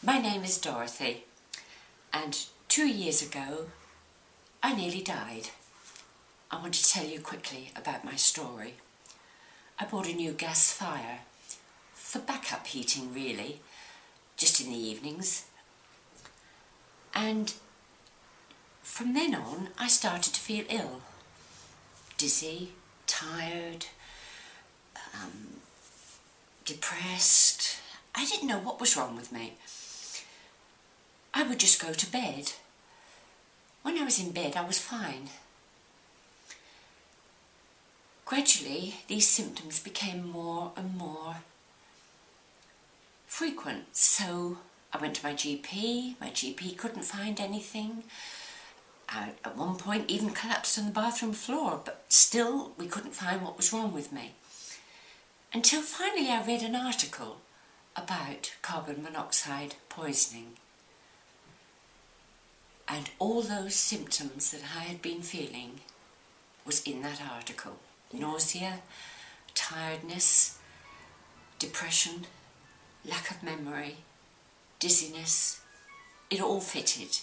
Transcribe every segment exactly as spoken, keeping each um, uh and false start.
My name is Dorothy, and two years ago I nearly died. I want to tell you quickly about my story. I bought a new gas fire, for backup heating really, just in the evenings. And from then on I started to feel ill, dizzy, tired, um, depressed. I didn't know what was wrong with me. I would just go to bed. When I was in bed, I was fine. Gradually, these symptoms became more and more frequent. So I went to my G P. My G P couldn't find anything. I, at one point, even collapsed on the bathroom floor, but still we couldn't find what was wrong with me. Until finally I read an article about carbon monoxide poisoning. And all those symptoms that I had been feeling was in that article. Nausea, tiredness, depression, lack of memory, dizziness. It all fitted.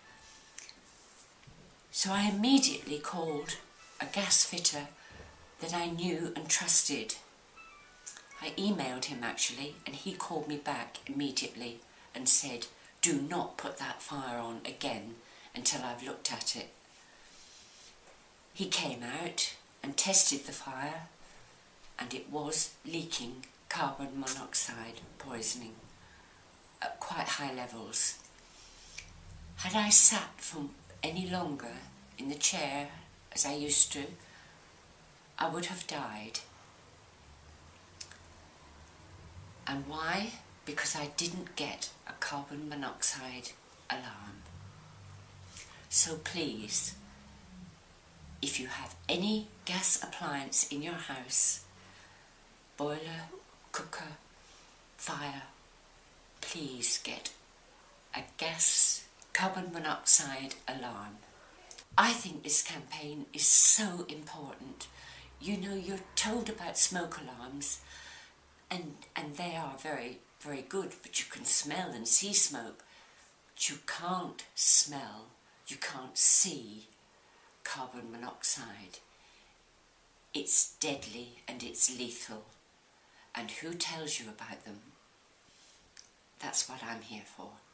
So I immediately called a gas fitter that I knew and trusted. I emailed him actually, and he called me back immediately and said, "Do not put that fire on again until I've looked at it." He came out and tested the fire, and it was leaking carbon monoxide poisoning at quite high levels. Had I sat for any longer in the chair as I used to, I would have died. And why? Because I didn't get a carbon monoxide alarm. So please, if you have any gas appliance in your house, boiler, cooker, fire, please get a gas carbon monoxide alarm. I think this campaign is so important. You know, you're told about smoke alarms, and, and they are very, very good, but you can smell and see smoke. But you can't smell, you can't see carbon monoxide. It's deadly and it's lethal. And who tells you about them? That's what I'm here for.